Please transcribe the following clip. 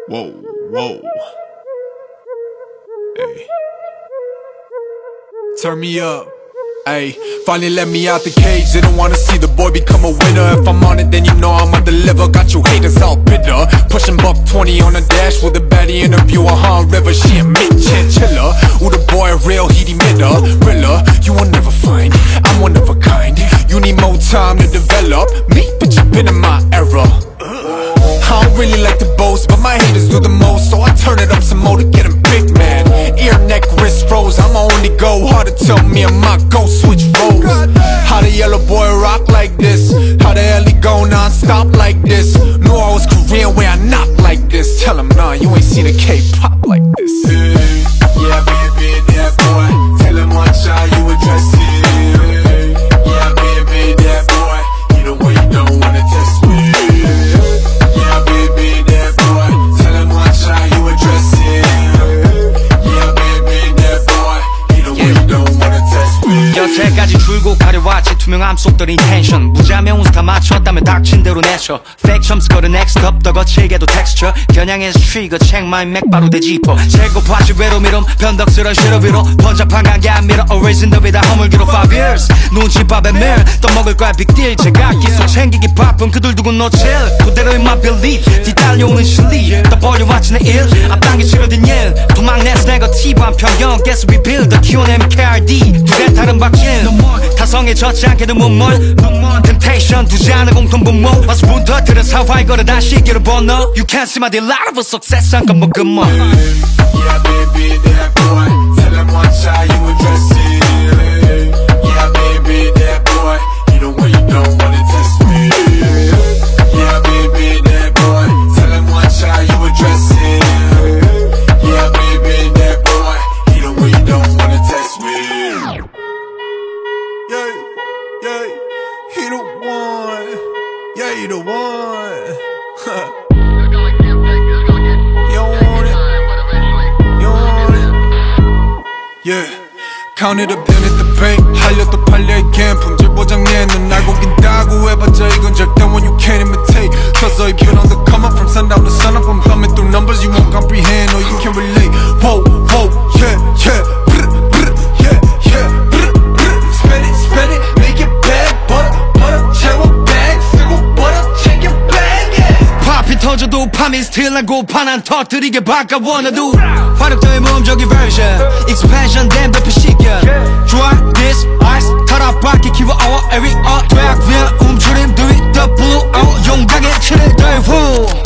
Whoa, whoa. Hey. Turn me up. Ayy, finally let me out the cage. They don't wanna see the boy become a winner. If I'm on it, then you know I'ma deliver. Got you haters all bitter. Pushing buck 20 on the dash with a baddie interview. River, she a mid-chinchilla. Ooh, the boy a real heat emitter. Rilla, you will never find. I'm one of a kind. You need more time to develop me, but you've been in my era. I don't really like to boast, but my haters do the most, so I turn it up some more to get them big, man. Ear, neck, wrist froze, I'ma only go hard to tell me I might go switch roles. How the yellow boy rock like this? How the hell he go non-stop like this? Knew I was Korean where I knock like this. Tell him, nah, you ain't seen a K-pop like this. Yeah, baby, that boy. Tell him watch how you address it. Yeah, baby, that boy. You know what, you don't wanna test me. Yeah, baby, that boy. Tell him watch how you address it. Yeah, baby, that boy. You know what, you don't wanna test me. 여태까지 줄곧 가려왔지 투명함 속들 인텐션 무자명 운수 다 맞췄다면 닥친 대로 내쳐 Fake 점수 걸은 next up 더 거칠게도 texture 겨냥해서 트리거 check my 맥 바로 되짚어 재고 파시 외로 미름 변덕스런 시로 위로 번잡한 관계 안 밀어 always in the way 다 허물기로 5 years 눈치밥에 밀 떠먹을 거야 big deal 제가 기술 챙기기 바쁜 그들 두고 놓칠 그대로인 my belief 뒤달려오는 실리 더 벌려왔지 내 일 앞당겨 치러든 일 도망내서 네거티브한 편견 guess we build the Q&M KRD 두개 다른 바퀴 타성에 젖지 않게도 눈물 temptation 두지 않은 공통 분모 와서부터 들은 사화의 거를 다시 길을 번너 You can't see my delight of a success 한 건 먹은 뭐 Yeah, baby, that boy. Tell him watch how you address it. Yeah, baby, that boy. You know what, you don't wanna test me. Yeah, baby, that boy. Tell him watch how you address it. Yeah, baby, that boy. You know what, you don't wanna test me. Yeah, yeah, he the one. Yeah, he the one. Yeah, counted up then it's the pay. 할려 또 팔려 again. 품질 보장내 넌 알고 긴다고 해봤자 이건 절대 one you can't imitate. Cause if you on the come up from sundown to sun up, I'm thumbing through numbers you won't comprehend or you can't relate. Whoa, whoa, yeah, yeah, brr, brr, yeah, yeah, brr, brr. Spend it, make it bad. Butter, 채워 bag, 쓰고 butter, 챙겨 bag, yeah. 팝이 터져도 팜이 스틸 난 고파난 터뜨리게 바꿔 원해도 화력도의 모험적인 version expansion 된 배표 시견 좋아 this ice 타락밖에 키워 our every art 대학 위에 움츠림 do it the blue out 용감하게 칠해 더 후